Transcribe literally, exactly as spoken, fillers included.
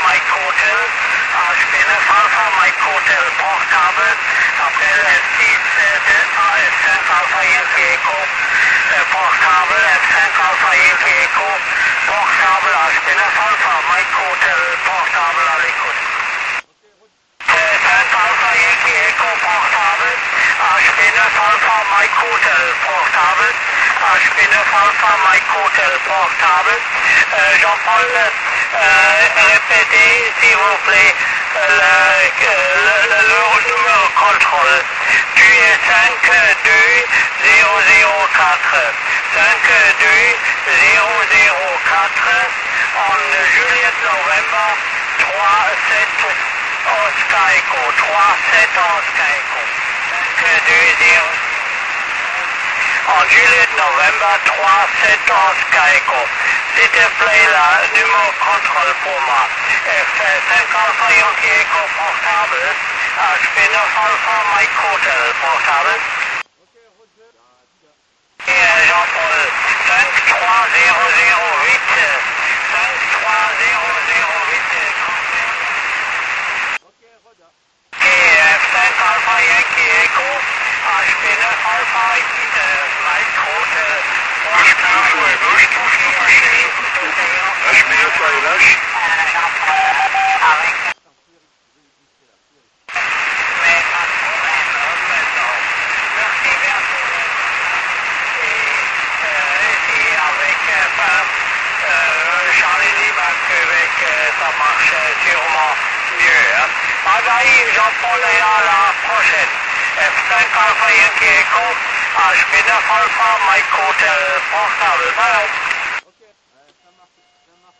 Mike Hotel, H P neuf Alpha Mike Hotel portable, appel F six F cinq Alpha Yankee Echo, portable F cinq Alpha Yankee Echo, portable H P neuf Alpha Mike Hotel portable à l'écoute. cinq Alpha Yankee Echo portable, H P neuf Alpha Mike Hotel portable, H P neuf Alpha Mike Hotel portable. Euh, Jean-Paul, euh, répétez s'il vous plaît le, le, le, le numéro de contrôle. Tu es cinq deux zéro zéro quatre, cinq deux zéro zéro quatre, en Juliet November trois sept Oscar Echo, trois sept Oscar Echo, cinq deux zéro. En Juliet November trois sept Oscar Echo. S'il te plaît, la numéro de contrôle pour moi. F cinq Alpha Yankee Echo portable, H P neuf Alpha Mike Hotel portable. Et Jean-Paul, cinq trois zéro zéro huit, cinq trois zéro zéro huit. Et F cinq Alpha Yankee Echo, H P neuf Alpha Mike Hotel portable. H P neuf A L H. Ça marche sûrement mieux. Hein. Ah bah, Jean-Paul est à la prochaine. F cinq Alpha Yankee Echo, H P neuf Alpha Mike Hotel portable. Bye.